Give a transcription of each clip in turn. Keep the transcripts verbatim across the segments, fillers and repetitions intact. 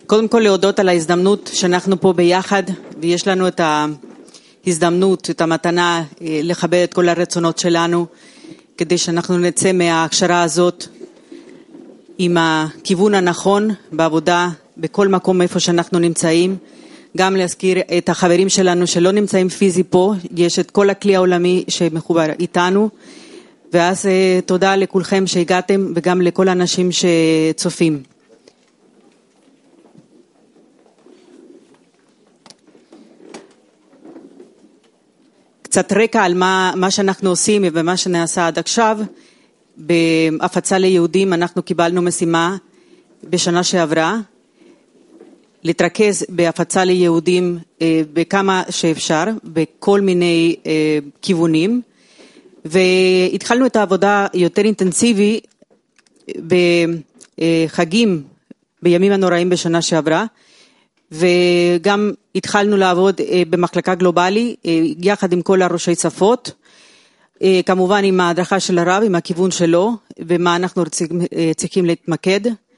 קודם כל להודות על ההזדמנות שאנחנו פה ביחד, ויש לנו את ההזדמנות, את המתנה לכבד את כל הרצונות שלנו, כדי שאנחנו נצא מההכשרה הזאת עם הכיוון הנכון בעבודה, בכל מקום איפה שאנחנו נמצאים. גם להזכיר את החברים שלנו שלא נמצאים פיזי פה, יש את כל הכלי העולמי שמחובר איתנו, ואז תודה לכולכם שהגעתם וגם לכל האנשים שצופים. קצת רקע על מה, מה שאנחנו עושים ומה שנעשה עד עכשיו. בהפצה ליהודים אנחנו קיבלנו משימה בשנה שעברה, להתרכז בהפצה ליהודים אה, בכמה שאפשר, בכל מיני אה, כיוונים, והתחלנו את העבודה יותר אינטנסיבי בחגים, בימים הנוראים בשנה שעברה, וגם התחלנו לעבוד במחלקה גלובלי, יחד עם כל הראשי שפות, כמובן עם ההדרכה של הרב, עם הכיוון שלו, ומה אנחנו צריכים להתמקד.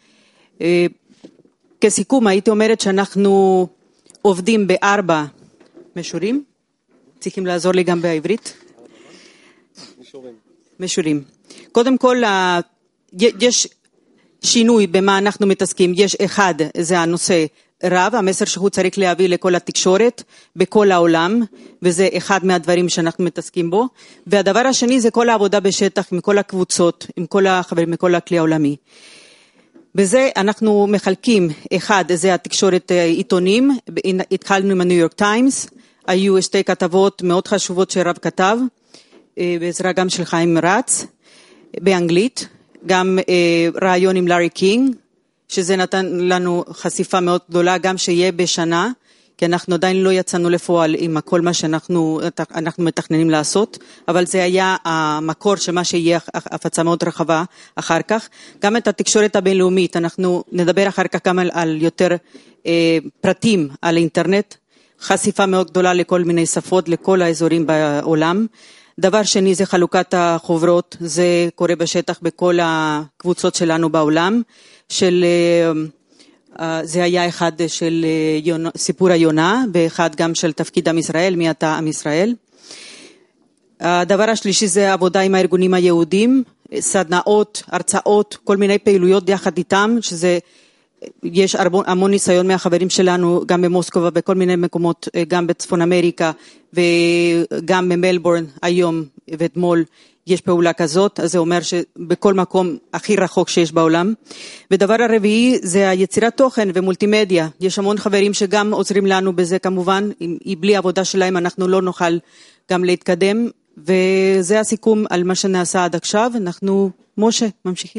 כסיכום, הייתי אומרת שאנחנו עובדים בארבע משורים, צריכים לעזור לי גם בעברית. משורים. משורים. קודם כל, יש שינוי במה אנחנו מתעסקים. יש אחד, זה הנושא רב, המסר שהוא צריך להביא לכל התקשורת בכל העולם, וזה אחד מהדברים שאנחנו מתעסקים בו. והדבר השני זה כל העבודה בשטח עם כל הקבוצות, עם כל החברים, עם כל הכלי העולמי. בזה אנחנו מחלקים, אחד זה התקשורת עיתונים, התחלנו עם הניו יורק טיימס, היו שתי כתבות מאוד חשובות שרב כתב, בעזרה גם של חיים רץ, באנגלית, גם רעיון עם לארי קינג, שזה נתן לנו חשיפה מאוד גדולה, גם שיהיה בשנה, כי אנחנו עדיין לא יצאנו לפועל עם כל מה שאנחנו אנחנו מתכננים לעשות, אבל זה היה המקור של מה שיהיה הפצה מאוד רחבה אחר כך. גם את התקשורת הבינלאומית, אנחנו נדבר אחר כך גם על, על יותר אה, פרטים על האינטרנט, חשיפה מאוד גדולה לכל מיני שפות, לכל האזורים בעולם. דבר שני זה חלוקת החוברות, זה קורה בשטח בכל הקבוצות שלנו בעולם, של, זה היה אחד של סיפור היונה, ואחד גם של תפקיד עם ישראל, מי אתה עם ישראל. הדבר השלישי זה עבודה עם הארגונים היהודים, סדנאות, הרצאות, כל מיני פעילויות יחד איתם, שזה, יש המון ניסיון מהחברים שלנו, גם במוסקבה, בכל מיני מקומות, גם בצפון אמריקה, וגם במלבורן היום ואתמול, יש פעולה כזאת, אז זה אומר שבכל מקום הכי רחוק שיש בעולם. ודבר הרביעי זה היצירת תוכן ומולטימדיה. יש המון חברים שגם עוזרים לנו בזה כמובן, בלי עבודה שלהם אנחנו לא נוכל גם להתקדם, וזה הסיכום על מה שנעשה עד עכשיו. אנחנו, משה, ממשיכים.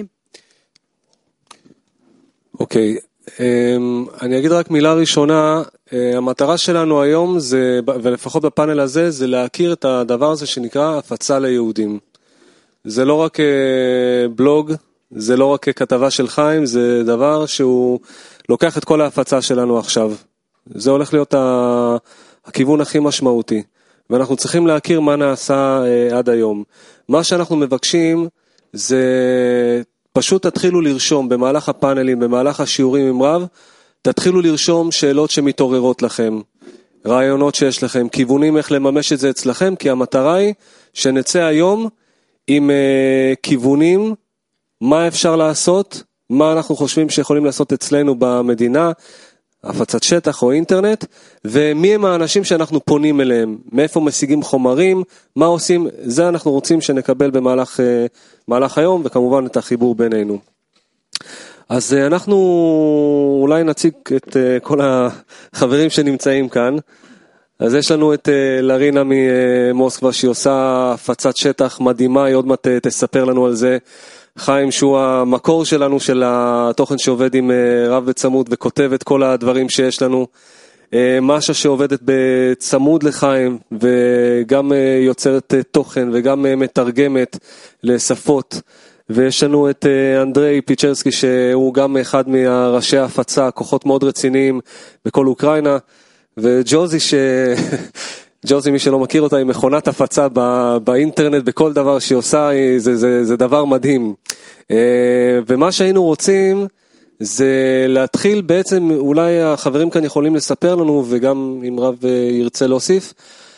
אוקיי, אני אגיד רק מילה ראשונה, המטרה שלנו היום זה, ולפחות בפאנל הזה, זה להכיר את הדבר הזה שנקרא הפצה ליהודים. זה לא רק בלוג, זה לא רק כתבה של חיים, זה דבר שהוא לוקח את כל ההפצה שלנו עכשיו. זה הולך להיות הכיוון הכי משמעותי, ואנחנו צריכים להכיר מה נעשה עד היום. מה שאנחנו מבקשים זה פשוט תתחילו לרשום במהלך הפאנלים, במהלך השיעורים עם רב, תתחילו לרשום שאלות שמתעוררות לכם, רעיונות שיש לכם, כיוונים איך לממש את זה אצלכם, כי המטרה היא שנצא היום עם uh, כיוונים, מה אפשר לעשות, מה אנחנו חושבים שיכולים לעשות אצלנו במדינה, הפצת שטח או אינטרנט, ומי הם האנשים שאנחנו פונים אליהם, מאיפה משיגים חומרים, מה עושים, זה אנחנו רוצים שנקבל במהלך uh, מהלך היום, וכמובן את החיבור בינינו. אז uh, אנחנו אולי נציג את uh, כל החברים שנמצאים כאן. אז יש לנו את uh, לרינה ממוסקבה שהיא עושה הפצת שטח מדהימה, היא עוד מעט תספר לנו על זה. חיים שהוא המקור שלנו של התוכן שעובד עם uh, רב וצמוד וכותב את כל הדברים שיש לנו. Uh, משה שעובדת בצמוד לחיים וגם uh, יוצרת uh, תוכן וגם uh, מתרגמת לשפות. ויש לנו את uh, אנדרי פיצ'רסקי שהוא גם אחד מהראשי ההפצה, כוחות מאוד רציניים בכל אוקראינה. וג'וזי ש... ג'וזי מי שלא מכיר אותה היא מכונת הפצה בא... באינטרנט בכל דבר שהיא עושה, זה, זה, זה דבר מדהים. ומה שהיינו רוצים זה להתחיל בעצם, אולי החברים כאן יכולים לספר לנו, וגם אם רב ירצה להוסיף,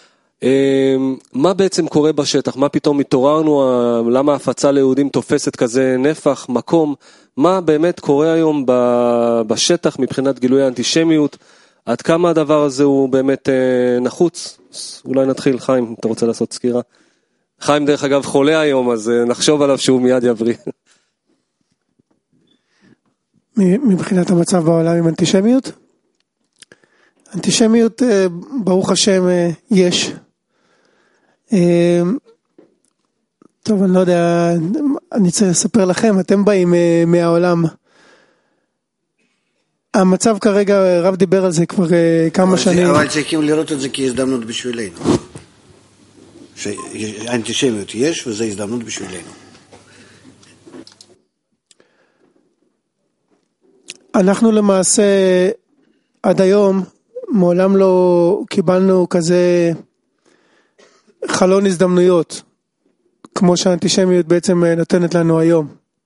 מה בעצם קורה בשטח, מה פתאום התעוררנו, למה ההפצה ליהודים תופסת כזה נפח, מקום, מה באמת קורה היום בשטח מבחינת גילוי האנטישמיות, עד כמה הדבר הזה הוא באמת נחוץ. אולי נתחיל, חיים, אתה רוצה לעשות סקירה? חיים דרך אגב חולה היום, אז נחשוב עליו שהוא מיד יבריא. מבחינת המצב בעולם עם אנטישמיות? אנטישמיות, ברוך השם, יש. טוב, אני לא יודע, אני צריך לספר לכם, אתם באים מהעולם. המצב כרגע, רב דיבר על זה כבר כמה שנים. אבל צריכים לראות את זה כהזדמנות בשבילנו. שאנטישמיות יש, וזה הזדמנות בשבילנו. אנחנו למעשה, עד היום, מעולם לא קיבלנו כזה חלון הזדמנויות, כמו שהאנטישמיות בעצם נותנת לנו היום.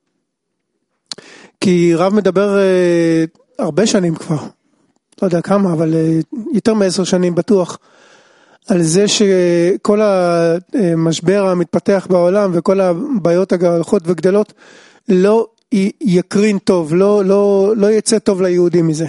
כי רב מדבר הרבה שנים כבר, לא יודע כמה, אבל יותר מעשר שנים בטוח, על זה שכל המשבר המתפתח בעולם וכל הבעיות ההולכות וגדלות לא יקרין טוב, לא, לא, לא יצא טוב ליהודים מזה.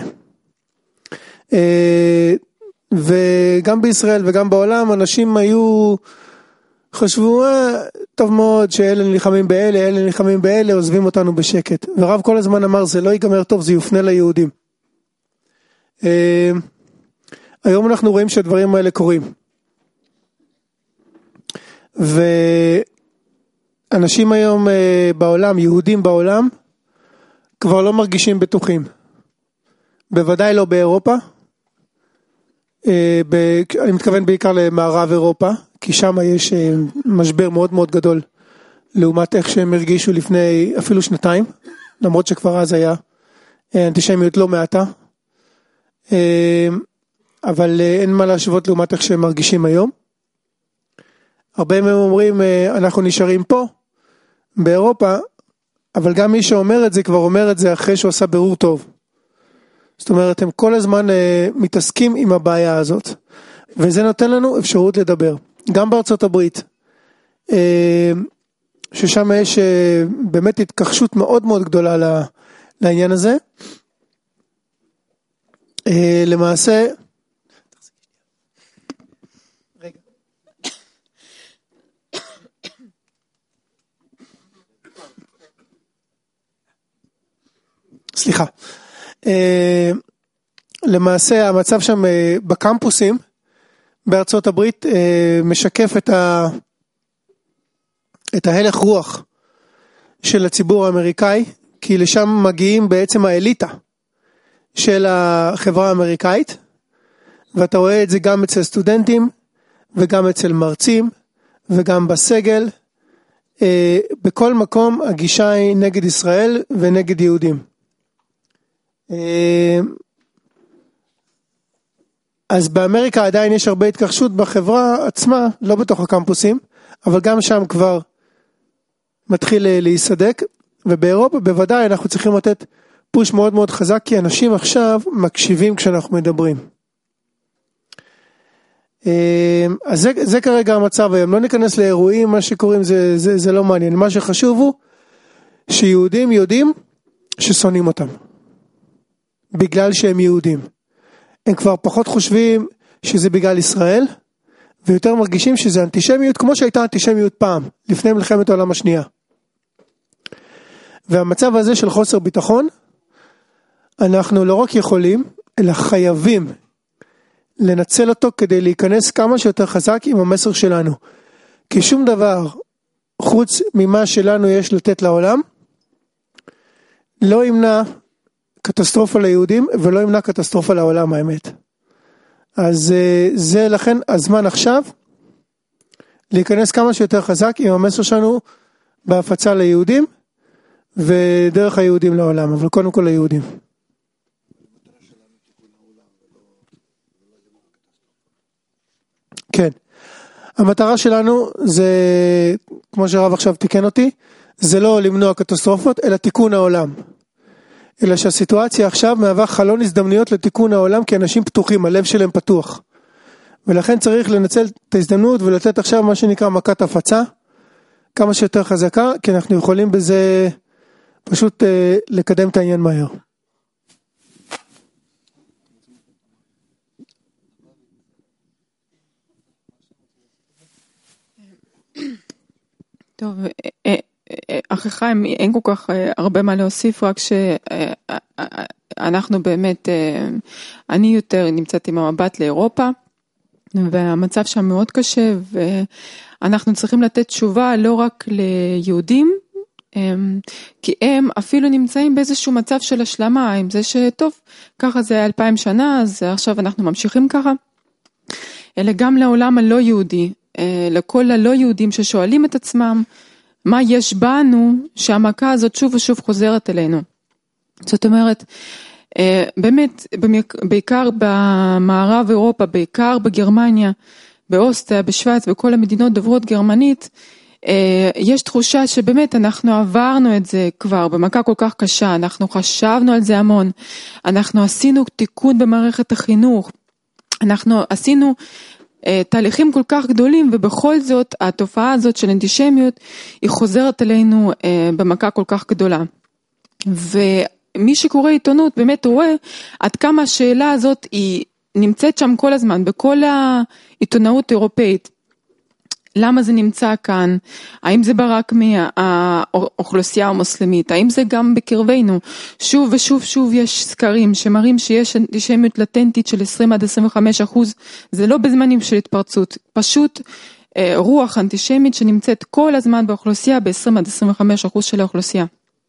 וגם בישראל וגם בעולם אנשים היו חשבו טוב מאוד שאלה נלחמים באלה, אלה נלחמים באלה, עוזבים אותנו בשקט. ורב כל הזמן אמר זה לא ייגמר טוב, זה יופנה ליהודים. היום אנחנו רואים שהדברים האלה קורים. ואנשים היום בעולם, יהודים בעולם, כבר לא מרגישים בטוחים. בוודאי לא באירופה. אני מתכוון בעיקר למערב אירופה, כי שם יש משבר מאוד מאוד גדול, לעומת איך שהם הרגישו לפני אפילו שנתיים, למרות שכבר אז היה אנטישמיות לא מעטה. אבל אין מה להשוות לעומת איך שהם מרגישים היום. הרבה מהם אומרים, אנחנו נשארים פה, באירופה, אבל גם מי שאומר את זה, כבר אומר את זה אחרי שהוא עשה בירור טוב. זאת אומרת, הם כל הזמן מתעסקים עם הבעיה הזאת. וזה נותן לנו אפשרות לדבר. גם בארצות הברית, ששם יש באמת התכחשות מאוד מאוד גדולה לעניין הזה. למעשה, רגע. סליחה. למעשה המצב שם בקמפוסים בארצות הברית משקף את ה את ההלך רוח של הציבור האמריקאי, כי לשם מגיעים בעצם האליטה של החברה האמריקאית, ואתה רואה את זה גם אצל סטודנטים וגם אצל מרצים וגם בסגל. בכל מקום הגישה היא נגד ישראל ונגד יהודים. אז באמריקה עדיין יש הרבה התכחשות בחברה עצמה, לא בתוך הקמפוסים, אבל גם שם כבר מתחיל להיסדק, ובאירופה בוודאי אנחנו צריכים לתת פוש מאוד מאוד חזק, כי אנשים עכשיו מקשיבים כשאנחנו מדברים. אז זה, זה כרגע המצב היום, לא ניכנס לאירועים, מה שקוראים זה, זה, זה לא מעניין, מה שחשוב הוא שיהודים יודעים ששונאים אותם. בגלל שהם יהודים. הם כבר פחות חושבים שזה בגלל ישראל, ויותר מרגישים שזה אנטישמיות, כמו שהייתה אנטישמיות פעם, לפני מלחמת העולם השנייה. והמצב הזה של חוסר ביטחון, אנחנו לא רק יכולים, אלא חייבים לנצל אותו כדי להיכנס כמה שיותר חזק עם המסר שלנו. כי שום דבר, חוץ ממה שלנו יש לתת לעולם, לא ימנע קטסטרופה ליהודים, ולא ימנע קטסטרופה לעולם, האמת. אז זה לכן הזמן עכשיו, להיכנס כמה שיותר חזק עם המסר שלנו, בהפצה ליהודים, ודרך היהודים לעולם, אבל קודם כל ליהודים. כן. המטרה שלנו זה, כמו שרב עכשיו תיקן אותי, זה לא למנוע קטסטרופות, אלא תיקון העולם. אלא שהסיטואציה עכשיו מהווה חלון הזדמנויות לתיקון העולם, כי אנשים פתוחים, הלב שלהם פתוח. ולכן צריך לנצל את ההזדמנות ולתת עכשיו מה שנקרא מכת הפצה, כמה שיותר חזקה, כי אנחנו יכולים בזה פשוט אה, לקדם את העניין מהר. טוב, אחרי חיים אין כל כך הרבה מה להוסיף, רק שאנחנו באמת, אני יותר נמצאת עם המבט לאירופה, והמצב שם מאוד קשה, ואנחנו צריכים לתת תשובה לא רק ליהודים, כי הם אפילו נמצאים באיזשהו מצב של השלמה, עם זה שטוב, ככה זה אלפיים שנה, אז עכשיו אנחנו ממשיכים ככה, אלא גם לעולם הלא יהודי, לכל הלא יהודים ששואלים את עצמם, מה יש בנו שהמכה הזאת שוב ושוב חוזרת אלינו. זאת אומרת, באמת, בעיקר במערב אירופה, בעיקר בגרמניה, באוסטריה, בשוויץ, בכל המדינות דוברות גרמנית, יש תחושה שבאמת אנחנו עברנו את זה כבר במכה כל כך קשה, אנחנו חשבנו על זה המון, אנחנו עשינו תיקון במערכת החינוך, אנחנו עשינו תהליכים כל כך גדולים, ובכל זאת התופעה הזאת של אנטישמיות היא חוזרת אלינו במכה כל כך גדולה. ומי שקורא עיתונות באמת רואה עד כמה השאלה הזאת היא נמצאת שם כל הזמן, בכל העיתונאות האירופאית. למה זה נמצא כאן? האם זה בא רק מהאוכלוסייה המוסלמית? האם זה גם בקרבנו? שוב ושוב שוב יש סקרים שמראים שיש אנטישמיות לטנטית של עשרים עד עשרים וחמישה אחוז. זה לא בזמנים של התפרצות, פשוט אה, רוח אנטישמית שנמצאת כל הזמן באוכלוסייה, ב-עשרים עד עשרים וחמישה אחוז של האוכלוסייה.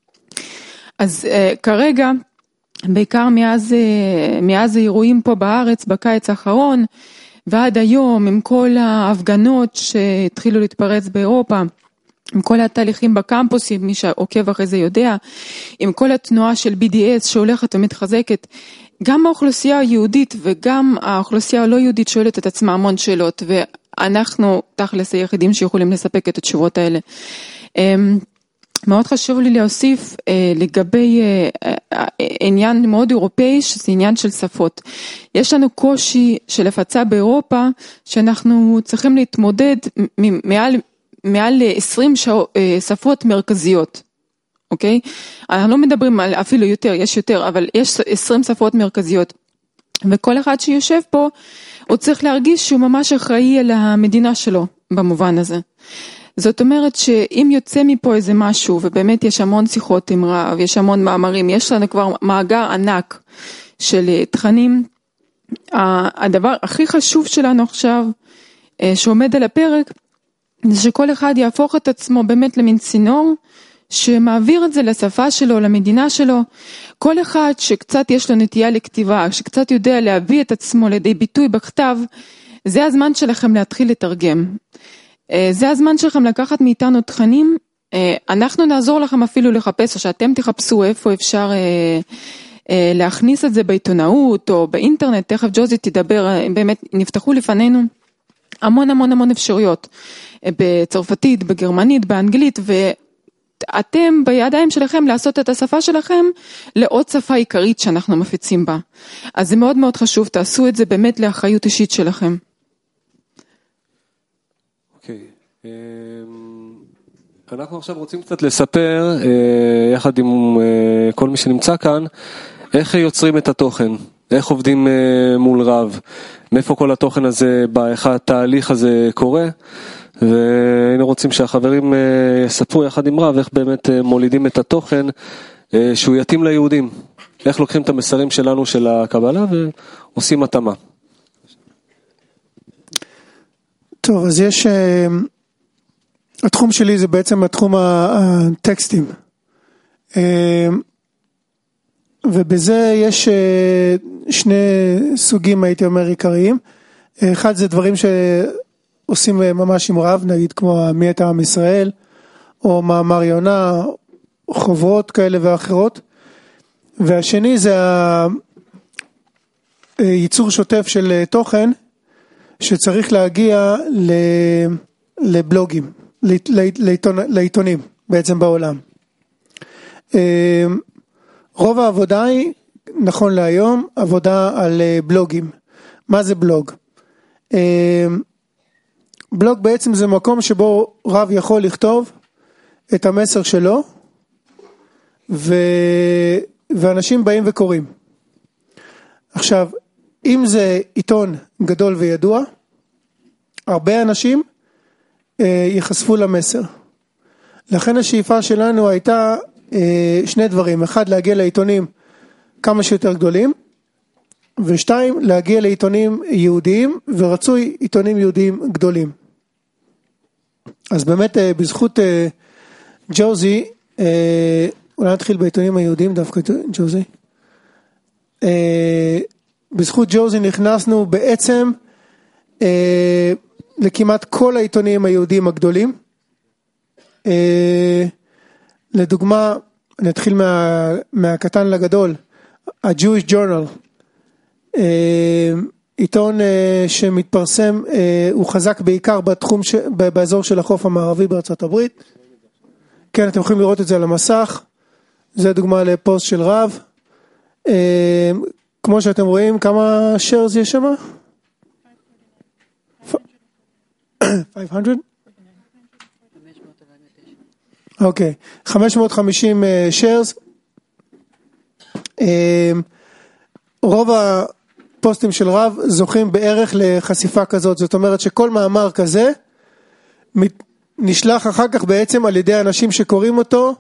אז אה, כרגע, בעיקר מאז, אה, מאז האירועים פה בארץ, בקיץ האחרון, ועד היום, עם כל ההפגנות שהתחילו להתפרץ באירופה, עם כל התהליכים בקמפוסים, מי שעוקב אחרי זה יודע, עם כל התנועה של בי די אס שהולכת ומתחזקת, גם האוכלוסייה היהודית וגם האוכלוסייה הלא יהודית שואלת את עצמה המון שאלות, ואנחנו תכלס היחידים שיכולים לספק את התשובות האלה. מאוד חשוב לי להוסיף אה, לגבי אה, אה, עניין מאוד אירופאי, שזה עניין של שפות. יש לנו קושי של הפצה באירופה, שאנחנו צריכים להתמודד מ- מעל, מעל עשרים שע, אה, שפות מרכזיות. אוקיי? אנחנו לא מדברים על אפילו יותר, יש יותר, אבל יש עשרים שפות מרכזיות. וכל אחד שיושב פה, הוא צריך להרגיש שהוא ממש אחראי על המדינה שלו, במובן הזה. זאת אומרת שאם יוצא מפה איזה משהו, ובאמת יש המון שיחות עם רב, יש המון מאמרים, יש לנו כבר מאגר ענק של תכנים, הדבר הכי חשוב שלנו עכשיו, שעומד על הפרק, זה שכל אחד יהפוך את עצמו באמת למין צינור, שמעביר את זה לשפה שלו, למדינה שלו, כל אחד שקצת יש לו נטייה לכתיבה, שקצת יודע להביא את עצמו לידי ביטוי בכתב, זה הזמן שלכם להתחיל לתרגם. זה הזמן שלכם לקחת מאיתנו תכנים, אנחנו נעזור לכם אפילו לחפש, או שאתם תחפשו איפה אפשר להכניס את זה בעיתונאות או באינטרנט, תכף ג'וזי תדבר, באמת נפתחו לפנינו המון המון המון אפשרויות, בצרפתית, בגרמנית, באנגלית, ואתם בידיים שלכם לעשות את השפה שלכם לעוד שפה עיקרית שאנחנו מפיצים בה. אז זה מאוד מאוד חשוב, תעשו את זה באמת לאחריות אישית שלכם. אנחנו עכשיו רוצים קצת לספר, יחד עם כל מי שנמצא כאן, איך יוצרים את התוכן, איך עובדים מול רב, מאיפה כל התוכן הזה בא, איך התהליך הזה קורה, והיינו רוצים שהחברים יספרו יחד עם רב, איך באמת מולידים את התוכן שהוא יתאים ליהודים, איך לוקחים את המסרים שלנו של הקבלה ועושים התאמה. טוב, אז יש... התחום שלי זה בעצם התחום הטקסטים, ובזה יש שני סוגים, הייתי אומר, עיקריים. אחד זה דברים שעושים ממש עם רב, נגיד כמו מי את עם ישראל, או מאמר יונה, או חוברות כאלה ואחרות. והשני זה הייצור שוטף של תוכן, שצריך להגיע לבלוגים. לעיתון, לעיתונים בעצם בעולם. רוב העבודה היא, נכון להיום, עבודה על בלוגים. מה זה בלוג? בלוג בעצם זה מקום שבו רב יכול לכתוב את המסר שלו, ו... ואנשים באים וקוראים. עכשיו, אם זה עיתון גדול וידוע, הרבה אנשים אה, יחשפו למסר. לכן השאיפה שלנו הייתה אה, שני דברים. אחד, להגיע לעיתונים כמה שיותר גדולים, ושתיים, להגיע לעיתונים יהודיים, ורצוי עיתונים יהודיים גדולים. אז באמת אה, בזכות אה, ג'וזי, אה, אולי נתחיל בעיתונים היהודיים דווקא ג'וזי. אה, בזכות ג'וזי נכנסנו בעצם אה, לכמעט כל העיתונים היהודיים הגדולים. אה, לדוגמה, אני אתחיל מה, מהקטן לגדול, ה-Jewish Journal, אה, עיתון אה, שמתפרסם, אה, הוא חזק בעיקר בתחום, ש, באזור של החוף המערבי בארצות הברית. כן, אתם יכולים לראות את זה על המסך, זה דוגמה לפוסט של רב. אה, כמו שאתם רואים, כמה shares יש שם? חמש מאות? אוקיי, חמש מאות וחמישים shares. רוב הפוסטים של רב זוכים בערך לחשיפה כזאת, זאת אומרת שכל מאמר כזה נשלח אחר כך בעצם על ידי אנשים שקוראים אותו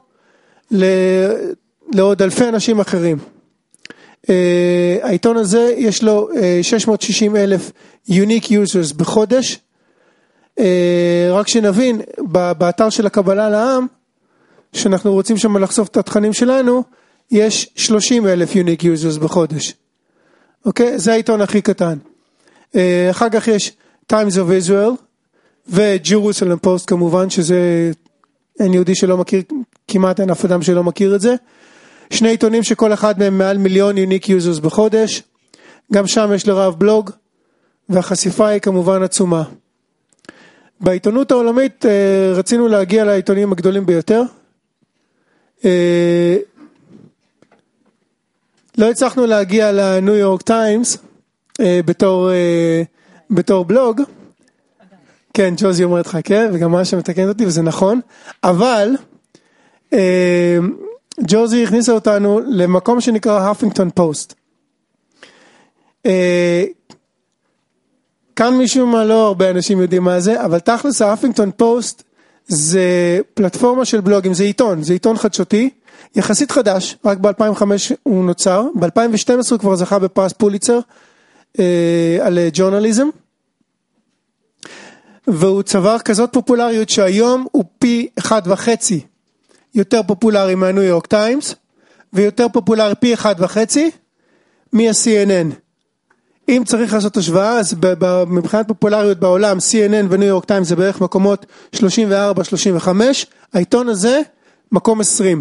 לעוד אלפי אנשים אחרים. העיתון הזה יש לו שש מאות ושישים אלף unique users בחודש. רק שנבין, באתר של הקבלה לעם, שאנחנו רוצים שם לחשוף את התכנים שלנו, יש שלושים אלף unique users בחודש. אוקיי? זה העיתון הכי קטן. אחר כך יש Times of Israel ו-Jerusalem Post כמובן, שזה אין יהודי שלא מכיר, כמעט אין אף אדם שלא מכיר את זה. שני עיתונים שכל אחד מהם מעל מיליון unique users בחודש. גם שם יש לרב בלוג, והחשיפה היא כמובן עצומה. בעיתונות העולמית רצינו להגיע לעיתונים הגדולים ביותר. לא הצלחנו להגיע לניו יורק טיימס בתור, בתור בלוג. כן, ג'וזי אומרת לך, כן, וגם מה שמתקנת אותי, וזה נכון. אבל ג'וזי הכניסה אותנו למקום שנקרא הפינגטון פוסט. כאן משום מה לא הרבה אנשים יודעים מה זה, אבל תכלס ההפינגטון פוסט זה פלטפורמה של בלוגים, זה עיתון, זה עיתון חדשותי, יחסית חדש, רק ב-אלפיים וחמש הוא נוצר, ב-אלפיים ושתים עשרה הוא כבר זכה בפרס פוליצר אה, על ג'ורנליזם, והוא צבר כזאת פופולריות שהיום הוא פי אחד וחצי יותר פופולרי מהניו יורק טיימס, ויותר פופולרי פי אחד וחצי מה-סי אן אן. אם צריך לעשות השוואה, אז מבחינת פופולריות בעולם, סי אן אן וניו יורק טיימס זה בערך מקומות שלושים וארבע שלושים וחמש, העיתון הזה מקום עשרים.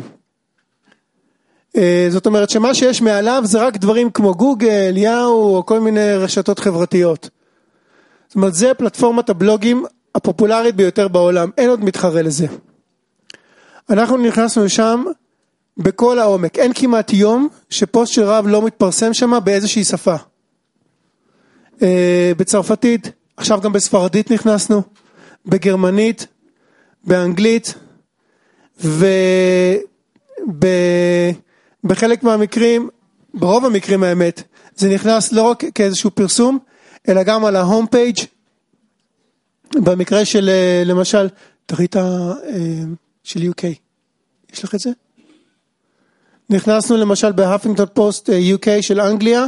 זאת אומרת שמה שיש מעליו זה רק דברים כמו גוגל, יאו או כל מיני רשתות חברתיות. זאת אומרת, זה פלטפורמת הבלוגים הפופולרית ביותר בעולם, אין עוד מתחרה לזה. אנחנו נכנסנו לשם בכל העומק, אין כמעט יום שפוסט של רב לא מתפרסם שם באיזושהי שפה. בצרפתית, עכשיו גם בספרדית נכנסנו, בגרמנית, באנגלית, ובחלק מהמקרים, ברוב המקרים האמת, זה נכנס לא רק כאיזשהו פרסום, אלא גם על ההום פייג'. במקרה של, למשל, תריטה של יו קיי, יש לך את זה? נכנסנו למשל בהפינגטון פוסט יו קיי של אנגליה,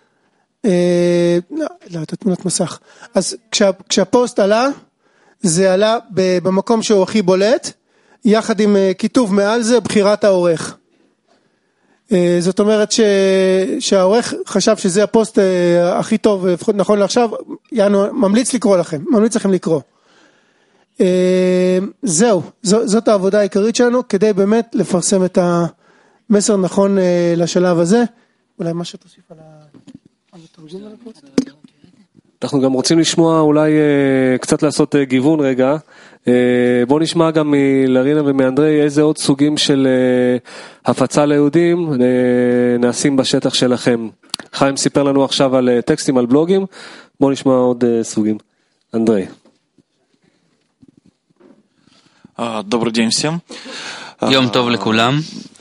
לא, לא, את תמונת מסך. אז כשה, כשהפוסט עלה, זה עלה במקום שהוא הכי בולט, יחד עם כיתוב מעל זה, בחירת העורך. זאת אומרת ש, שהעורך חשב שזה הפוסט הכי טוב, לפחות נכון לעכשיו, יענו, ממליץ לקרוא לכם, ממליץ לכם לקרוא. זהו, זאת העבודה העיקרית שלנו, כדי באמת לפרסם את המסר נכון לשלב הזה. אולי מה שתוסיף על ה... אנחנו גם רוצים לשמוע, אולי קצת לעשות גיוון רגע, בואו נשמע גם מלרינה ומאנדרי איזה עוד סוגים של הפצה ליהודים נעשים בשטח שלכם. חיים סיפר לנו עכשיו על טקסטים, על בלוגים, בואו נשמע עוד סוגים. אנדרי. Добрый день всем. יום טוב לכולם.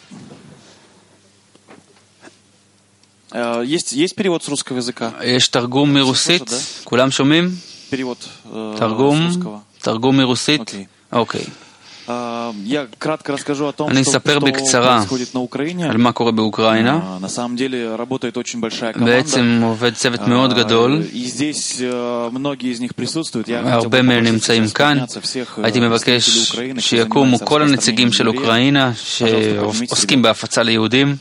Есть, есть перевод с русского языка? יש תרגום מרוסית? כולם שומעים? Перевод תרגום, с русского. תרגום מרוסית? אוקיי. Я кратко расскажу о том, אני что, אספר что בקצרה происходит на Украине. על מה קורה באוקראינה. На самом деле работает очень большая команда. בעצם עובד צוות מאוד גדול. И здесь многие из них присутствуют. Я הרבה מהם נמצאים כאן. הייתי מבקש שיקומו כל הנציגים של אוקראינה שעוסקים בהפצה ליהודים.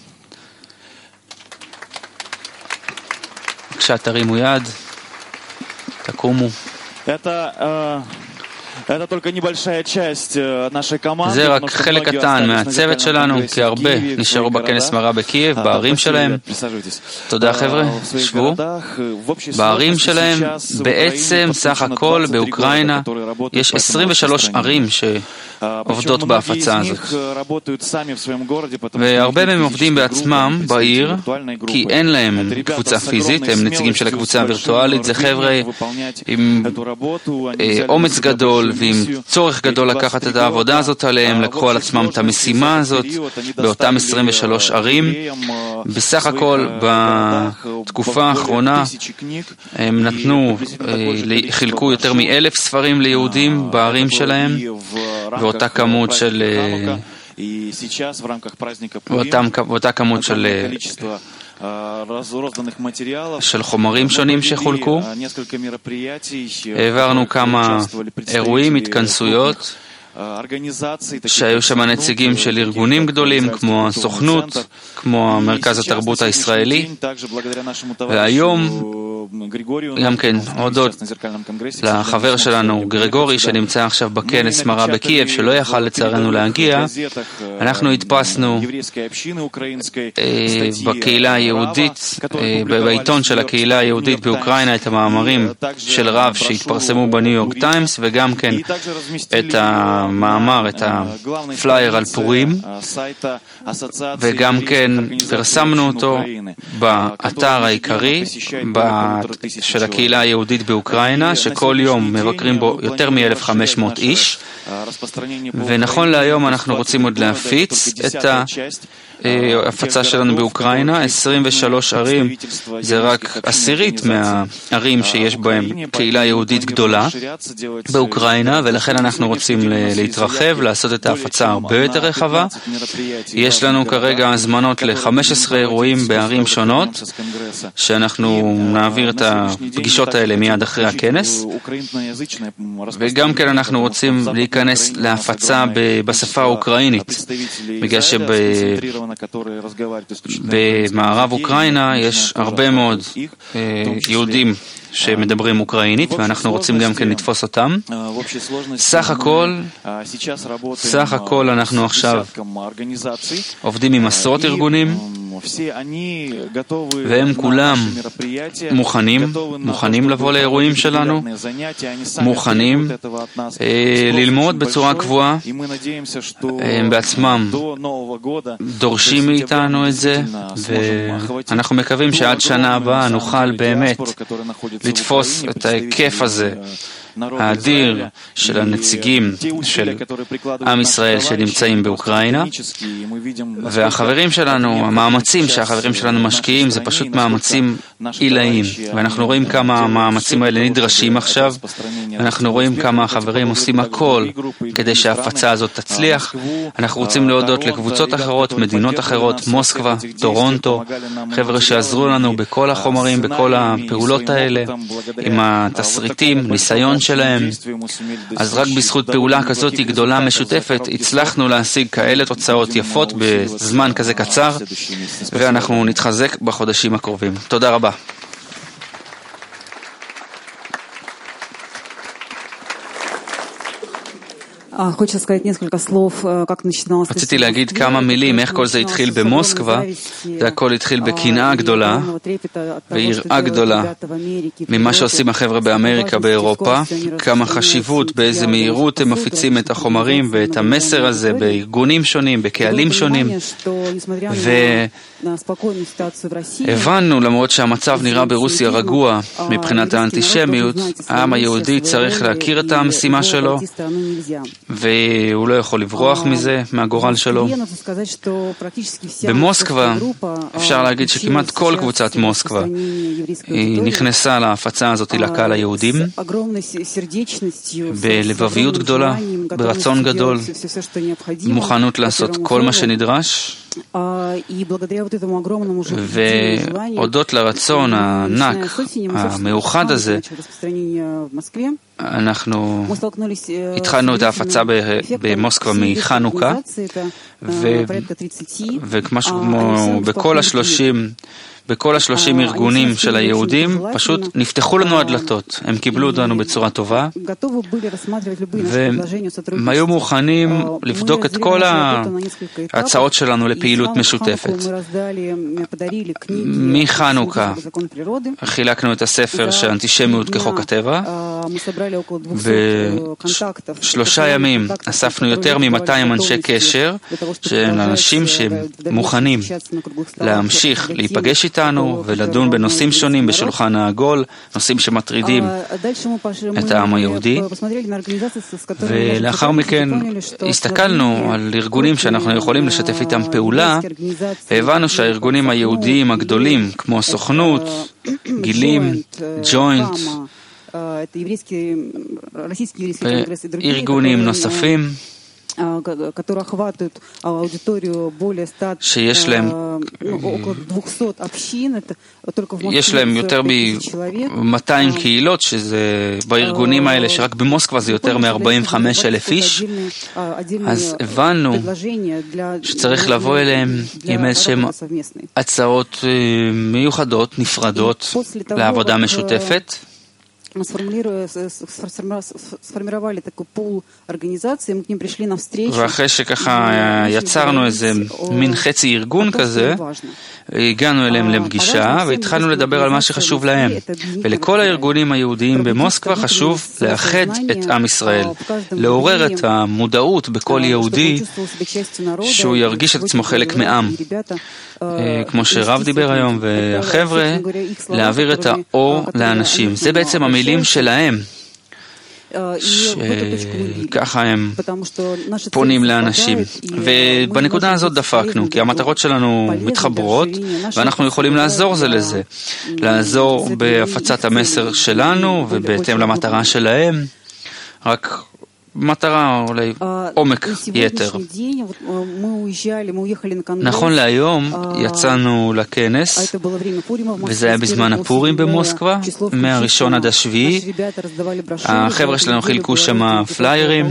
בבקשה, תרימו יד, תקומו. Это только נבלשая часть нашей команды. זה רק חלק קטן מהצוות שלנו, כי הרבה נשארו בכנס מראה בקייב, בערים שלהם. תודה חבר'ה, שבו. בערים שלהם, בעצם סך הכל באוקראינה, יש עשרים ושלוש ערים שעובדות בהפצה הזאת. והרבה מהם עובדים בעצמם בעיר, כי אין להם קבוצה פיזית, הם נציגים של הקבוצה הווירטואלית, זה חבר'ה עם אומץ גדול, ועם צורך גדול לקחת את העבודה הזאת עליהם, לקחו על עצמם את המשימה הזאת באותם עשרים ושלוש ערים. בסך הכל בתקופה האחרונה הם נתנו, חילקו יותר מאלף ספרים ליהודים בערים שלהם, ואותה כמות של ואותה כמות של של חומרים שונים שחולקו. העברנו כמה אירועים, התכנסויות, שהיו שם נציגים של ארגונים גדולים כמו הסוכנות, כמו מרכז התרבות הישראלי, והיום גם כן הודות לחבר שלנו גרגורי שנמצא עכשיו בכנס מראה בקייב שלא יכל לצערנו להגיע, אנחנו הדפסנו בקהילה היהודית, בעיתון של הקהילה היהודית באוקראינה, את המאמרים של רב שהתפרסמו בניו יורק טיימס, וגם כן את המאמר, את הפלייר על פורים, וגם כן פרסמנו אותו באתר העיקרי של הקהילה היהודית באוקראינה, שכל יום מבקרים בו יותר מ-אלף וחמש מאות איש, ונכון להיום אנחנו רוצים עוד להפיץ את ההפצה שלנו באוקראינה. עשרים ושלוש ערים זה רק עשירית מהערים שיש בהם קהילה יהודית גדולה באוקראינה, ולכן אנחנו רוצים להתרחב, לעשות את ההפצה הרבה יותר רחבה. יש לנו כרגע הזמנות ל-חמישה עשר אירועים בערים שונות, שאנחנו נעביר את הפגישות האלה מיד אחרי הכנס, וגם כן אנחנו רוצים להיכנס להפצה בשפה האוקראינית, בגלל שב במערב אוקראינה יש הרבה מאוד יהודים שמדברים אוקראינית, ואנחנו רוצים גם כן לתפוס אותם. סך הכל, סך הכל אנחנו עכשיו עובדים עם עשרות ארגונים, והם כולם מוכנים, מוכנים לבוא לאירועים שלנו, מוכנים ללמוד בצורה קבועה, הם בעצמם דורשים מאיתנו את זה, ואנחנו מקווים שעד שנה הבאה נוכל באמת לתפוס את ההיקף הזה האדיר של הנציגים של עם ישראל שנמצאים באוקראינה, והחברים שלנו, המאמצים שהחברים שלנו משקיעים זה פשוט מאמצים עילאיים, ואנחנו רואים כמה המאמצים האלה נדרשים עכשיו, ואנחנו רואים כמה החברים עושים הכל כדי שההפצה הזאת תצליח. אנחנו רוצים להודות לקבוצות אחרות, מדינות אחרות, מוסקבה, טורונטו, חבר'ה שעזרו לנו בכל החומרים, בכל הפעולות האלה, עם התסריטים, ניסיון שלהם. אז רק בזכות פעולה כזאת גדולה משותפת הצלחנו להשיג כאלה תוצאות יפות בזמן כזה קצר, ואנחנו נתחזק בחודשים הקרובים. תודה רבה. רציתי להגיד כמה מילים, איך כל זה התחיל במוסקבה, זה הכל התחיל בקנאה גדולה ויראה גדולה ממה שעושים החבר'ה באמריקה, באירופה, כמה חשיבות, באיזה מהירות הם מפיצים את החומרים ואת המסר הזה בארגונים שונים, בקהלים שונים, והבנו, למרות שהמצב נראה ברוסיה רגוע מבחינת האנטישמיות, העם היהודי צריך להכיר את המשימה שלו והוא לא יכול לברוח מזה, מהגורל שלו. במוסקבה אפשר להגיד שכמעט כל קבוצת מוסקבה היא נכנסה להפצה הזאת לקהל היהודים בלבביות גדולה, ברצון גדול, מוכנות לעשות כל מה שנדרש, והודות לרצון הענק המאוחד הזה אנחנו התחלנו את ההפצה במוסקבה מחנוכה, וכמו כמו בכל השלושים בכל השלושים ארגונים של היהודים פשוט נפתחו לנו הדלתות, הם קיבלו אותנו בצורה טובה והם היו מוכנים לבדוק את כל ההצעות שלנו לפעילות משותפת. מחנוכה חילקנו את הספר של אנטישמיות כחוק הטבע, בשלושה ימים אספנו יותר מ-מאתיים אנשי קשר של אנשים שמוכנים להמשיך להיפגש איתנו ולדון בנושאים שונים בשולחן העגול, נושאים שמטרידים את העם היהודי. ולאחר מכן הסתכלנו על ארגונים שאנחנו יכולים לשתף איתם פעולה, והבנו שהארגונים היהודיים הגדולים כמו הסוכנות, גילים, ג'וינט, ארגונים נוספים שיש להם יש להם יותר מ-מאתיים קהילות, שזה בארגונים האלה שרק במוסקבה זה יותר מ-ארבעים וחמישה אלף איש, אז הבנו שצריך לבוא אליהם עם איזשהם הצעות מיוחדות, נפרדות, לעבודה משותפת. ואחרי שככה יצרנו איזה מין חצי ארגון כזה, הגענו אליהם לפגישה והתחלנו לדבר על מה שחשוב להם. ולכל הארגונים היהודיים במוסקבה חשוב לאחד את עם ישראל, לעורר את המודעות בכל יהודי שהוא ירגיש את עצמו חלק מעם, כמו שרב דיבר היום והחבר'ה, להעביר את האור לאנשים. זה בעצם המילים שלהם, שככה הם פונים לאנשים. ובנקודה הזאת דפקנו, כי המטרות שלנו מתחברות ואנחנו יכולים לעזור זה לזה, לעזור בהפצת המסר שלנו ובהתאם למטרה שלהם, רק מטרה אולי עומק יתר. נכון להיום יצאנו לכנס, וזה היה בזמן הפורים במוסקבה, מהראשון עד השביעי. החבר'ה שלנו חילקו שם פליירים,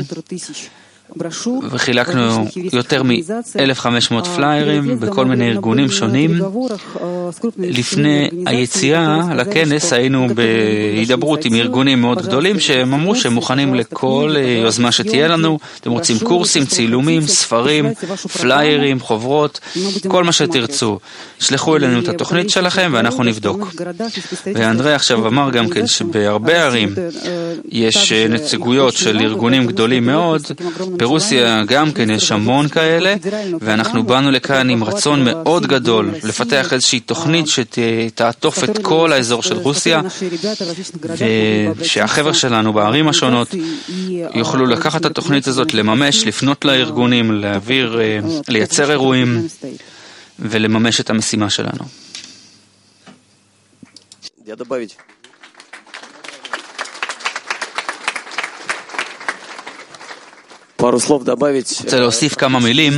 וחילקנו יותר מ-אלף וחמש מאות פליירים בכל מיני ארגונים שונים. לפני היציאה לכנס היינו בהידברות עם ארגונים מאוד גדולים שהם אמרו שהם מוכנים לכל יוזמה שתהיה לנו. אתם רוצים קורסים, צילומים, ספרים, פליירים, חוברות, כל מה שתרצו, שלחו אלינו את התוכנית שלכם ואנחנו נבדוק. ואנדרי עכשיו אמר גם כן שבהרבה ערים יש נציגויות של ארגונים גדולים מאוד, ברוסיה גם כן יש המון כאלה, ואנחנו באנו לכאן עם רצון מאוד גדול לפתח איזושהי תוכנית שתעטוף את כל האזור של רוסיה, ושהחבר'ה שלנו בערים השונות יוכלו לקחת את התוכנית הזאת, לממש, לפנות לארגונים, להעביר, לייצר אירועים ולממש את המשימה שלנו. רוצה להוסיף כמה מילים.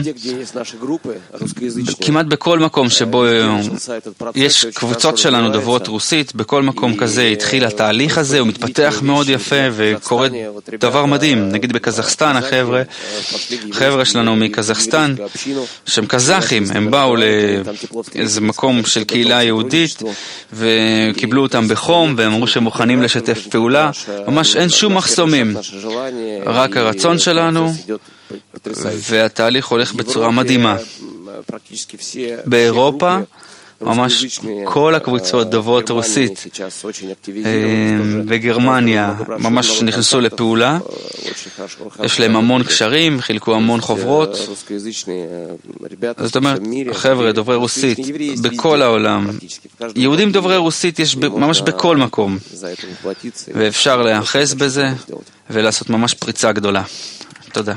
כמעט בכל מקום שבו יש קבוצות שלנו דוברות רוסית, בכל מקום כזה התחיל התהליך הזה, הוא מתפתח מאוד יפה וקורה דבר מדהים. נגיד בקזחסטן החבר'ה, החבר'ה שלנו מקזחסטן, שהם קזחים, הם באו לאיזה מקום של קהילה יהודית וקיבלו אותם בחום והם אמרו שהם מוכנים לשתף פעולה. ממש אין שום מחסומים, רק הרצון שלנו והתהליך הולך בצורה מדהימה. באירופה ממש כל הקבוצות דוברות רוסית בגרמניה ממש נכנסו לפעולה, יש להם המון קשרים, חילקו המון חוברות. זאת אומרת, חבר'ה דוברי רוסית בכל העולם, יהודים דוברי רוסית יש ממש בכל מקום, ואפשר להיאחז בזה ולעשות ממש פריצה גדולה. תודה.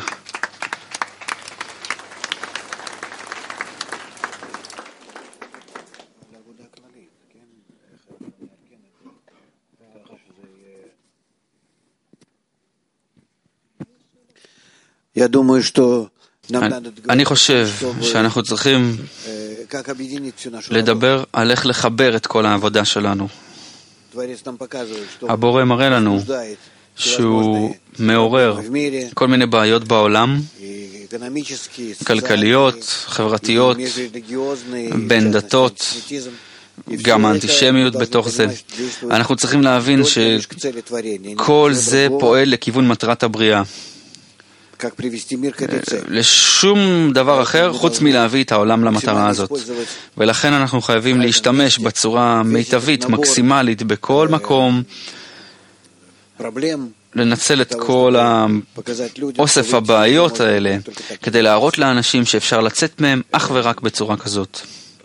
אני חושב שאנחנו צריכים לדבר על איך לחבר את כל העבודה שלנו. הבורא מראה לנו שהוא מעורר כל מיני בעיות בעולם, כלכליות, חברתיות, בין דתות, גם האנטישמיות בתוך זה. אנחנו צריכים להבין שכל זה פועל לכיוון מטרת הבריאה. לשום דבר אחר חוץ מלהביא את העולם למטרה הזאת. ולכן אנחנו חייבים להשתמש בצורה מיטבית, מקסימלית, בכל מקום, לנצל את כל האוסף הבעיות האלה, כדי להראות לאנשים שאפשר לצאת מהם אך ורק בצורה כזאת.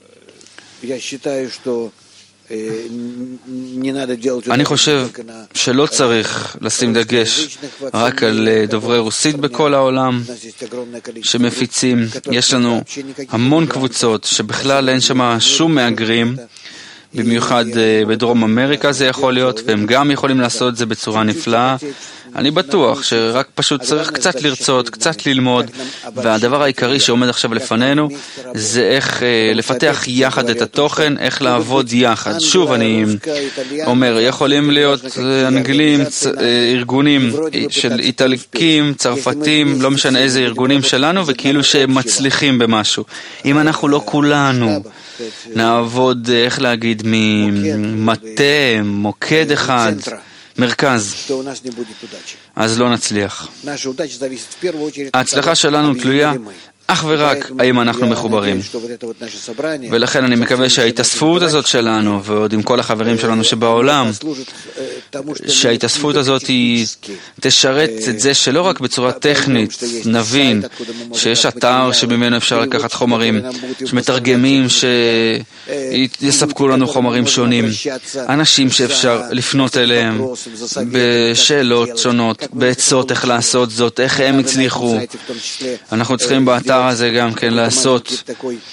אני חושב שלא צריך לשים דגש רק על דוברי רוסית בכל העולם שמפיצים. יש לנו המון קבוצות שבכלל אין שם שום מהגרים, במיוחד בדרום אמריקה זה יכול להיות, והם גם יכולים לעשות את זה בצורה נפלאה. אני בטוח שרק פשוט צריך קצת לרצות, קצת ללמוד, והדבר העיקרי שעומד עכשיו לפנינו זה איך לפתח יחד את התוכן, איך לעבוד יחד. שוב אני אומר, יכולים להיות אנגלים, ארגונים של איטלקים, צרפתים, לא משנה איזה ארגונים שלנו, וכאילו שהם מצליחים במשהו. אם אנחנו לא כולנו נעבוד, איך להגיד, ממטה, מוקד אחד, מרכז, אז לא נצליח. ההצלחה שלנו תלויה אך ורק האם אנחנו מחוברים. ולכן אני מקווה שההתאספות הזאת שלנו, ועוד עם כל החברים שלנו שבעולם, שההתאספות הזאת היא תשרת את זה שלא רק בצורה טכנית נבין שיש אתר שממנו אפשר לקחת חומרים, שמתרגמים שיספקו לנו חומרים שונים, אנשים שאפשר לפנות אליהם בשאלות שונות, בעצות איך לעשות זאת, איך הם הצליחו. אנחנו צריכים באתר הזה גם כן לעשות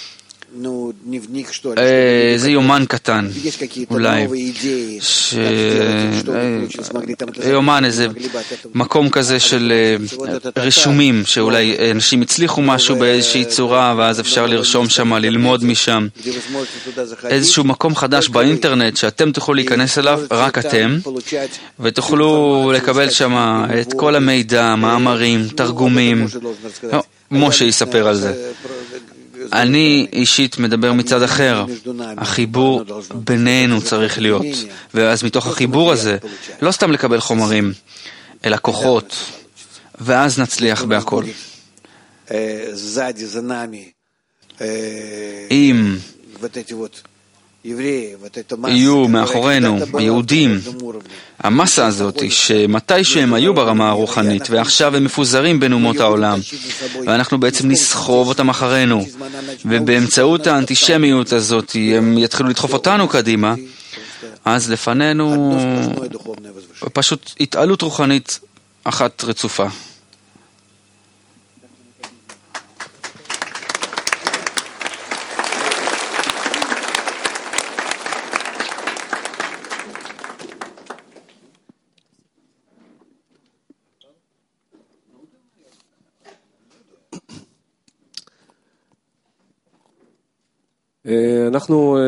זה יומן קטן, אולי יומן, איזה מקום כזה של רישומים, שאולי אנשים הצליחו משהו באיזושהי צורה ואז אפשר לרשום שם, ללמוד משם, איזשהו מקום חדש באינטרנט שאתם תוכלו להיכנס אליו, רק אתם, ותוכלו לקבל שם את כל המידע, מאמרים, תרגומים. משה יספר על זה. אני אישית מדבר מצד אחר. החיבור בינינו צריך להיות. ואז מתוך החיבור הזה, לא סתם לקבל חומרים, אלא כוחות. ואז נצליח בהכל. אם יהיו מאחורינו יהודים, המסה הזאת שמתי שהם היו ברמה הרוחנית ועכשיו הם מפוזרים בין אומות העולם, ואנחנו בעצם נסחוב אותם אחרינו, ובאמצעות האנטישמיות הזאת הם יתחילו לדחוף אותנו קדימה, אז לפנינו פשוט התעלות רוחנית אחת רצופה. אנחנו,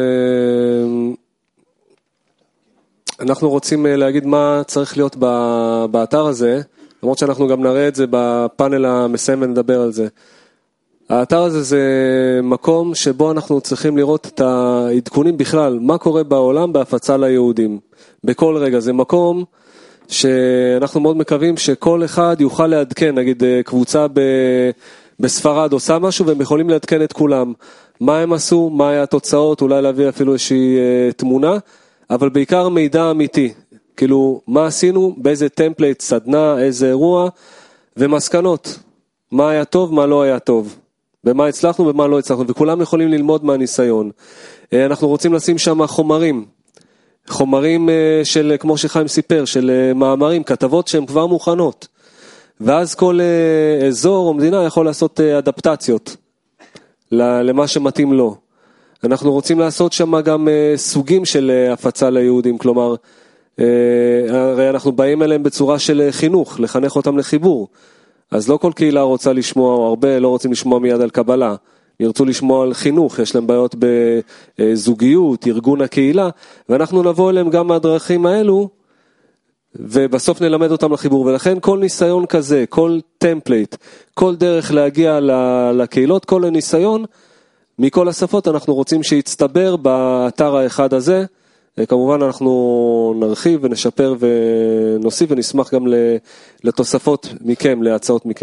אנחנו רוצים להגיד מה צריך להיות באתר הזה, למרות שאנחנו גם נראה את זה בפאנל המסיים ונדבר על זה. האתר הזה זה מקום שבו אנחנו צריכים לראות את העדכונים בכלל, מה קורה בעולם בהפצה ליהודים. בכל רגע זה מקום שאנחנו מאוד מקווים שכל אחד יוכל לעדכן, נגיד קבוצה ב... בספרד עושה משהו והם יכולים לעדכן את כולם, מה הם עשו, מה היה התוצאות, אולי להביא אפילו איזושהי אה, תמונה, אבל בעיקר מידע אמיתי, כאילו מה עשינו, באיזה טמפלייט, סדנה, איזה אירוע, ומסקנות, מה היה טוב, מה לא היה טוב, במה הצלחנו ומה לא הצלחנו, וכולם יכולים ללמוד מהניסיון. אה, אנחנו רוצים לשים שם חומרים, חומרים אה, של, כמו שחיים סיפר, של אה, מאמרים, כתבות שהן כבר מוכנות, ואז כל אה, אזור או מדינה יכול לעשות אה, אדפטציות למה שמתאים לו. אנחנו רוצים לעשות שם גם אה, סוגים של אה, הפצה ליהודים, כלומר, אה, הרי אנחנו באים אליהם בצורה של חינוך, לחנך אותם לחיבור. אז לא כל קהילה רוצה לשמוע, או הרבה לא רוצים לשמוע מיד על קבלה, ירצו לשמוע על חינוך, יש להם בעיות בזוגיות, ארגון הקהילה, ואנחנו נבוא אליהם גם מהדרכים האלו, ובסוף נלמד אותם לחיבור, ולכן כל ניסיון כזה, כל טמפלייט, כל דרך להגיע לקהילות, כל הניסיון, מכל השפות אנחנו רוצים שיצטבר באתר האחד הזה, כמובן אנחנו נרחיב ונשפר ונוסיף ונשמח גם לתוספות מכם, להצעות מכם.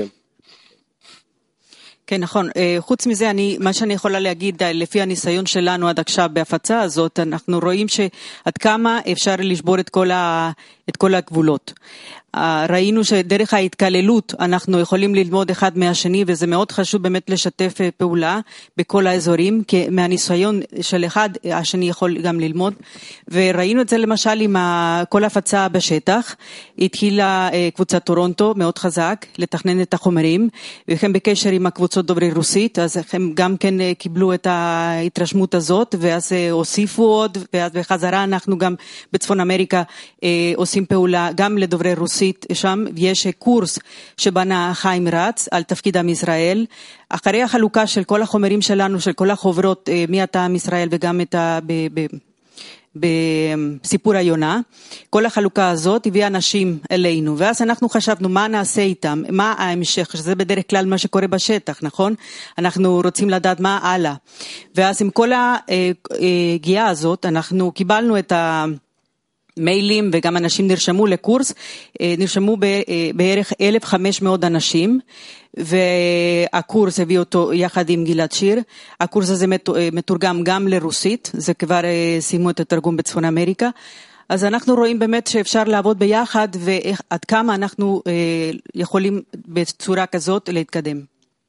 כן, נכון. חוץ מזה, אני, מה שאני יכולה להגיד, לפי הניסיון שלנו עד עכשיו בהפצה הזאת, אנחנו רואים שעד כמה אפשר לשבור את כל, ה, את כל הגבולות. ראינו שדרך ההתקללות אנחנו יכולים ללמוד אחד מהשני, וזה מאוד חשוב באמת לשתף פעולה בכל האזורים, כי מהניסיון של אחד השני יכול גם ללמוד, וראינו את זה למשל עם כל הפצה בשטח. התחילה קבוצת טורונטו מאוד חזק לתכנן את החומרים, והם בקשר עם הקבוצות דוברי רוסית, אז הם גם כן קיבלו את ההתרשמות הזאת, ואז הוסיפו עוד, ואז בחזרה אנחנו גם בצפון אמריקה עושים פעולה גם לדוברי רוסית, שם יש קורס שבנה חיים רץ על תפקיד עם ישראל. אחרי החלוקה של כל החומרים שלנו, של כל החוברות מעתה עם ישראל וגם את ה... ב, ב, בסיפור היונה, כל החלוקה הזאת הביאה אנשים אלינו, ואז אנחנו חשבנו מה נעשה איתם, מה ההמשך, שזה בדרך כלל מה שקורה בשטח, נכון? אנחנו רוצים לדעת מה הלאה, ואז עם כל הגיעה הזאת אנחנו קיבלנו את ה... מיילים, וגם אנשים נרשמו לקורס, נרשמו בערך אלף וחמש מאות אנשים, והקורס הביא אותו יחד עם גלעד שיר. הקורס הזה מתורגם גם לרוסית, זה כבר סיימו את התרגום בצפון אמריקה, אז אנחנו רואים באמת שאפשר לעבוד ביחד, ועד כמה אנחנו יכולים בצורה כזאת להתקדם.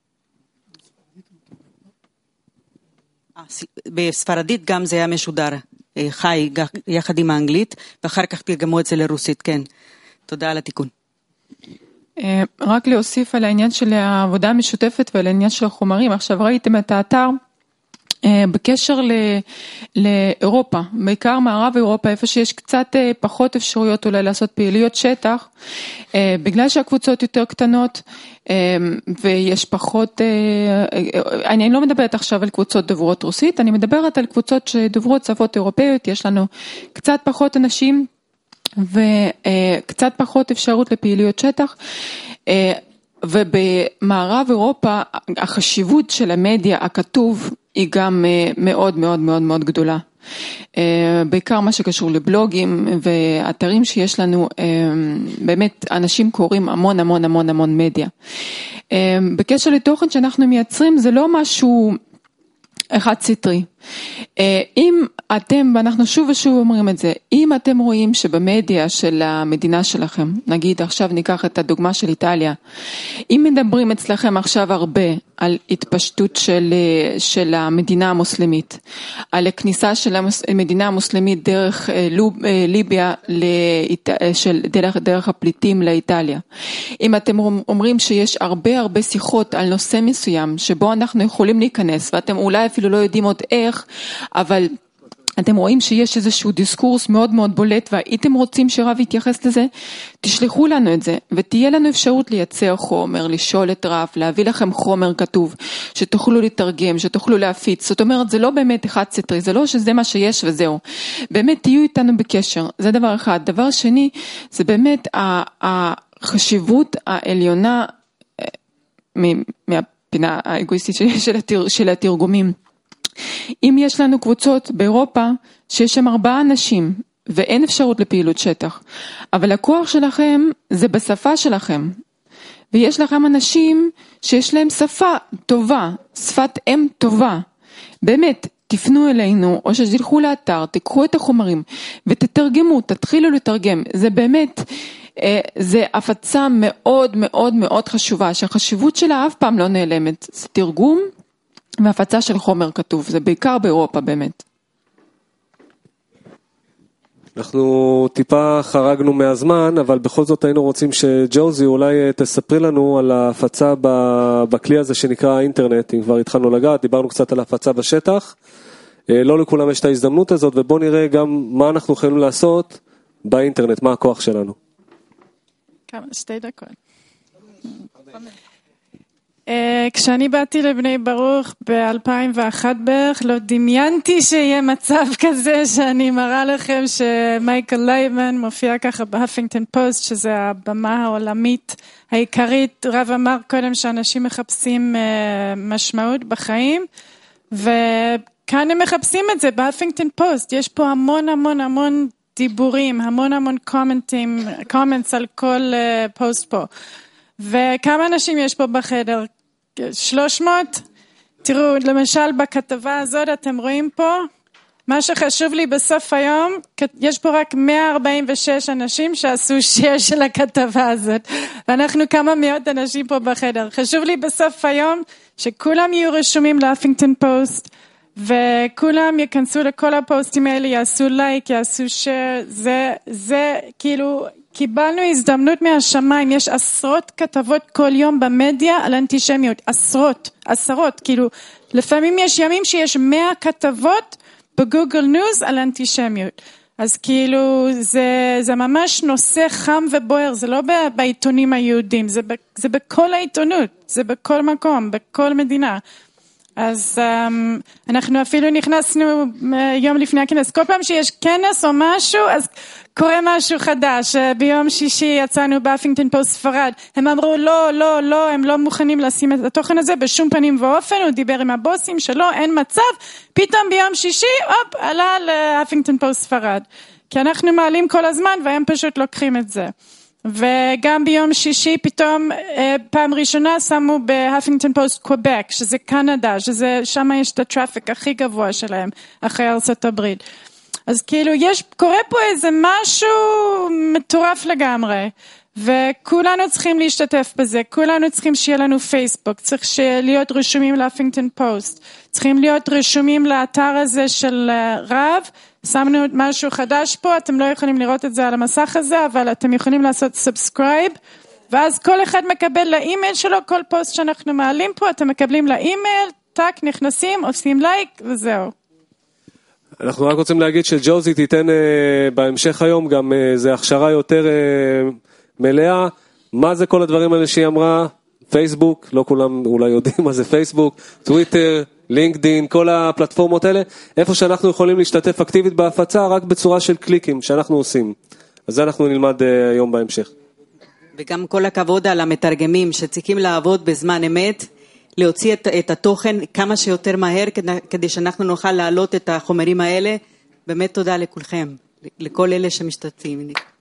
בספרדית גם זה היה משודר. חי יחד עם האנגלית, ואחר כך תרגמו את זה לרוסית, כן. תודה על התיקון. רק להוסיף על העניין של העבודה המשותפת ועל העניין של החומרים. עכשיו ראיתם את האתר בקשר לאירופה, בעיקר מערב אירופה, איפה שיש קצת פחות אפשרויות אולי לעשות פעילויות שטח, בגלל שהקבוצות יותר קטנות, ויש פחות, אני לא מדברת עכשיו על קבוצות דוברות רוסית, אני מדברת על קבוצות שדוברות שפות אירופאיות, יש לנו קצת פחות אנשים, וקצת פחות אפשרות לפעילויות שטח, ובמערב אירופה החשיבות של המדיה הכתוב היא גם מאוד מאוד מאוד מאוד גדולה. בעיקר מה שקשור לבלוגים ואתרים שיש לנו, באמת אנשים קוראים המון המון המון המון מדיה. בקשר לתוכן שאנחנו מייצרים זה לא משהו אחד סטרי. אם אתם, ואנחנו שוב ושוב אומרים את זה, אם אתם רואים שבמדיה של המדינה שלכם, נגיד עכשיו ניקח את הדוגמה של איטליה, אם מדברים אצלכם עכשיו הרבה על התפשטות של, של המדינה המוסלמית, על הכניסה של המדינה המוסלמית דרך ליביה, של, דרך, דרך הפליטים לאיטליה, אם אתם אומרים שיש הרבה הרבה שיחות על נושא מסוים, שבו אנחנו יכולים להיכנס, ואתם אולי אפילו לא יודעים עוד איך, אבל אתם רואים שיש איזשהו דיסקורס מאוד מאוד בולט, והייתם רוצים שרב יתייחס לזה, תשלחו לנו את זה, ותהיה לנו אפשרות לייצר חומר, לשאול את רב, להביא לכם חומר כתוב, שתוכלו לתרגם, שתוכלו להפיץ. זאת אומרת, זה לא באמת אחד סטרי, זה לא שזה מה שיש וזהו. באמת תהיו איתנו בקשר, זה דבר אחד. דבר שני, זה באמת החשיבות העליונה, מהפינה האגואיסטית של התרגומים. אם יש לנו קבוצות באירופה שיש שם ארבעה אנשים ואין אפשרות לפעילות שטח. אבל הכוח שלכם זה בשפה שלכם. ויש לכם אנשים שיש להם שפה טובה, שפת אם טובה. באמת, תפנו אלינו, או שתלכו לאתר, תיקחו את החומרים, ותתרגמו, תתחילו לתרגם. זה באמת, זה הפצה מאוד מאוד מאוד חשובה, שהחשיבות שלה אף פעם לא נעלמת. זה תרגום והפצה של חומר כתוב, זה בעיקר באירופה באמת. אנחנו טיפה חרגנו מהזמן, אבל בכל זאת היינו רוצים שג'וזי אולי תספרי לנו על ההפצה בכלי הזה שנקרא האינטרנט, אם כבר התחלנו לגעת, דיברנו קצת על ההפצה בשטח, לא לכולם יש את ההזדמנות הזאת, ובואו נראה גם מה אנחנו יכולים לעשות באינטרנט, מה הכוח שלנו. כמה, שתי דקות. כשאני באתי לבני ברוך ב-אלפיים ואחת בערך, לא דמיינתי שיהיה מצב כזה שאני מראה לכם שמייקל ליימן מופיע ככה בהפינגטון פוסט, שזה הבמה העולמית העיקרית. רב אמר קודם שאנשים מחפשים משמעות בחיים, וכאן הם מחפשים את זה בהפינגטון פוסט. יש פה המון המון המון דיבורים, המון המון קומנטים, קומנטס על כל פוסט פה. וכמה אנשים יש פה בחדר? שלוש מאות? תראו, למשל בכתבה הזאת אתם רואים פה, מה שחשוב לי בסוף היום, יש פה רק מאה ארבעים ושש אנשים שעשו שיר של הכתבה הזאת, ואנחנו כמה מאות אנשים פה בחדר. חשוב לי בסוף היום שכולם יהיו רשומים להפינגטון פוסט, וכולם יכנסו לכל הפוסטים האלה, יעשו לייק, יעשו שיר, זה, זה כאילו... קיבלנו הזדמנות מהשמיים, יש עשרות כתבות כל יום במדיה על אנטישמיות, עשרות, עשרות, כאילו לפעמים יש ימים שיש מאה כתבות בגוגל ניוז על אנטישמיות, אז כאילו זה, זה ממש נושא חם ובוער, זה לא בעיתונים היהודים, זה, זה בכל העיתונות, זה בכל מקום, בכל מדינה. אז um, אנחנו אפילו נכנסנו יום לפני הכנס, כל פעם שיש כנס או משהו, אז קורה משהו חדש. ביום שישי יצאנו בהפינגטון פוסט ספרד, הם אמרו לא, לא, לא, הם לא מוכנים לשים את התוכן הזה בשום פנים ואופן, הוא דיבר עם הבוסים שלו, אין מצב, פתאום ביום שישי, אופ, עלה להפינגטון פוסט ספרד, כי אנחנו מעלים כל הזמן והם פשוט לוקחים את זה. וגם ביום שישי פתאום פעם ראשונה שמו בהפינגטון פוסט קוויבק, שזה קנדה, שזה שם יש את הטראפיק הכי גבוה שלהם אחרי ארצות הברית. אז כאילו יש, קורה פה איזה משהו מטורף לגמרי, וכולנו צריכים להשתתף בזה, כולנו צריכים שיהיה לנו פייסבוק, צריך להיות רשומים להפינגטון פוסט, צריכים להיות רשומים לאתר הזה של רב, שמנו משהו חדש פה, אתם לא יכולים לראות את זה על המסך הזה, אבל אתם יכולים לעשות סאבסקרייב, ואז כל אחד מקבל לאימייל שלו, כל פוסט שאנחנו מעלים פה, אתם מקבלים לאימייל, טק, נכנסים, עושים לייק, וזהו. אנחנו רק רוצים להגיד שג'וזי תיתן אה, בהמשך היום גם איזו אה, הכשרה יותר אה, מלאה, מה זה כל הדברים האלה שהיא אמרה, פייסבוק, לא כולם אולי יודעים מה זה פייסבוק, טוויטר, לינקדין, כל הפלטפורמות האלה, איפה שאנחנו יכולים להשתתף אקטיבית בהפצה, רק בצורה של קליקים שאנחנו עושים. אז זה אנחנו נלמד uh, היום בהמשך. וגם כל הכבוד על המתרגמים שצריכים לעבוד בזמן אמת, להוציא את, את התוכן כמה שיותר מהר, כדי, כדי שאנחנו נוכל להעלות את החומרים האלה. באמת תודה לכולכם, לכל אלה שמשתתפים.